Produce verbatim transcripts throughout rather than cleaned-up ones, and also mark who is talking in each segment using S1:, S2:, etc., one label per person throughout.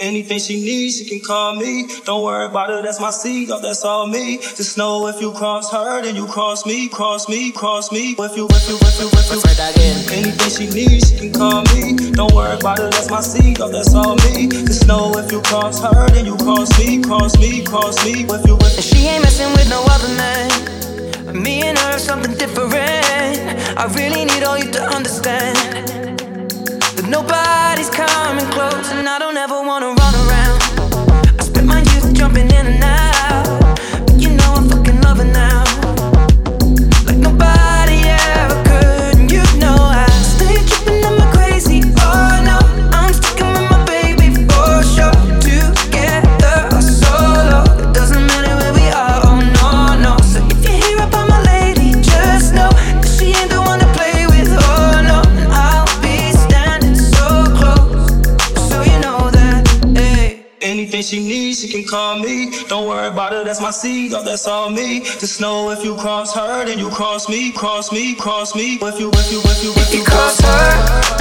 S1: Anything she needs, she can call me. Don't worry about it, that's my seed, oh, that's all me. Just know if you cross her, then you cross me, cross me, cross me. If you, if you, if you, if you, anything she needs, she can call me. Don't worry about it, that's my seed, oh, that's all me. Just know if you cross her, then you cross me, cross me, cross me. If you, if you.
S2: She ain't messing with no other man. Me and her, something different. I really need all you to understand that nobody's coming close, and I don't ever wanna run around. I spent my youth jumping in and out, but you know I'm fucking loving now, like nobody ever could. And you know I stay tripping, I'm a crazy. Oh no, I'm sticking with my baby for sure. Together or solo, it doesn't matter where we are. Oh no, no. So if you hear about my lady, just know that she ain't the one to play with. Oh no, and I'll be standing so close, so you know that. Hey.
S1: Anything she needs, she can call me. Don't worry about it, that's my seed, oh, that's all me. Just know if you cross her, then you cross me, cross me, cross me. If you, if you, if you, if
S2: You cross her,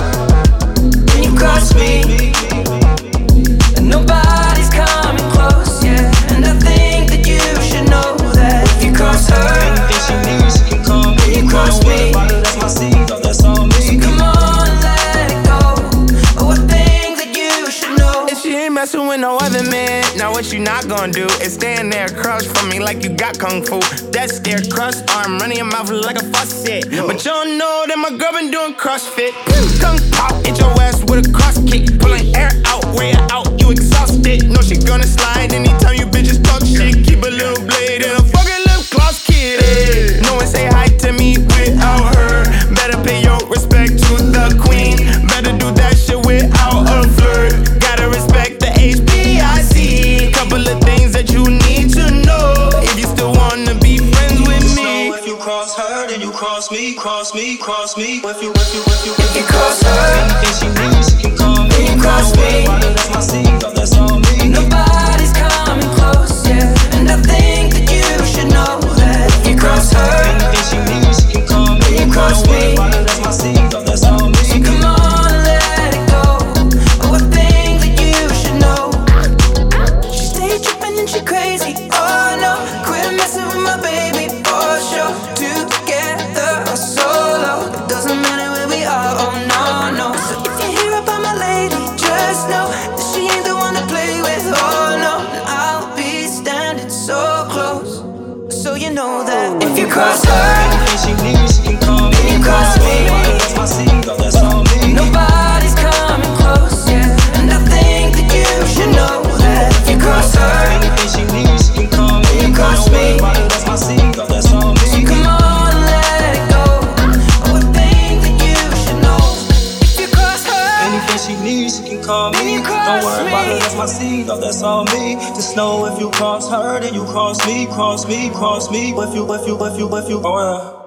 S2: then you cross me, and nobody's coming close, yeah. And I think that you should know that if you cross her,
S1: anything she needs, she can call me.
S2: you cross
S1: Don't worry
S2: me.
S1: about it, that's my seed, oh, that's all me.
S2: Come on, let it go. Oh, I think that you should know.
S3: And she ain't messing with no other man. Now what you not gonna do is stand there across from me like you got kung fu. That stare cross arm, running your mouth like a faucet. But you don't know that my girl been doing CrossFit. Kung pop, hit your ass with a cross kick. Pulling air out, way out, you exhausted. Know she gonna slide anytime you bitches talk shit. Keep a little blade and a fucking lip gloss kid. Hey. No one say hi to me without her. Better pay your respect to the queen. Better do that shit without a flirt. Gotta respect the H B I C. Couple of things that you need to know if you still wanna be friends with
S1: Just
S3: me.
S1: know if you cross her, then you cross me, cross me, cross me. If you, if you, if you, if
S2: You cross her,
S1: anything she needs, she can call me.
S2: you cross
S1: Don't worry
S2: me.
S1: about it, that's my seed, oh, that's all me.
S2: nobody's coming close, yeah. And I think that you should know that if you cross her,
S1: Anything she needs, she can call me.
S2: you cross
S1: Don't worry
S2: me.
S1: about it, that's my seed, oh, that's all me.
S2: Come on, let it go. Oh, I think that you should know. She stay tripping and she crazy. Oh no, quit messing with my baby for sure. Together or solo, it doesn't matter where we are. Oh no, no. So if you hear about my lady, just know that she ain't the one to play with. Oh no, and I'll be standing so close, so you know that if you cross her,
S1: Anything she needs, she can call me.
S2: you cross me.
S1: Don't worry about it, that's my seed, oh, that's all me.
S2: Nobody's coming close, yeah. And I think that you should know that if you cross her,
S1: Anything she needs, she can call me.
S2: you cross
S1: Don't worry
S2: me.
S1: about it, that's my seed, oh, that's all me.
S2: Come on, let it go. Oh, I think that you should know if you cross her.
S1: Anything she needs, she can call
S2: Then
S1: me.
S2: you cross
S1: Don't worry about
S2: me.
S1: it, that's my seed, oh, that's all me. Just know if you cross her, then you cross me, cross me, cross me. If you, if you, if you, if you, oh, yeah.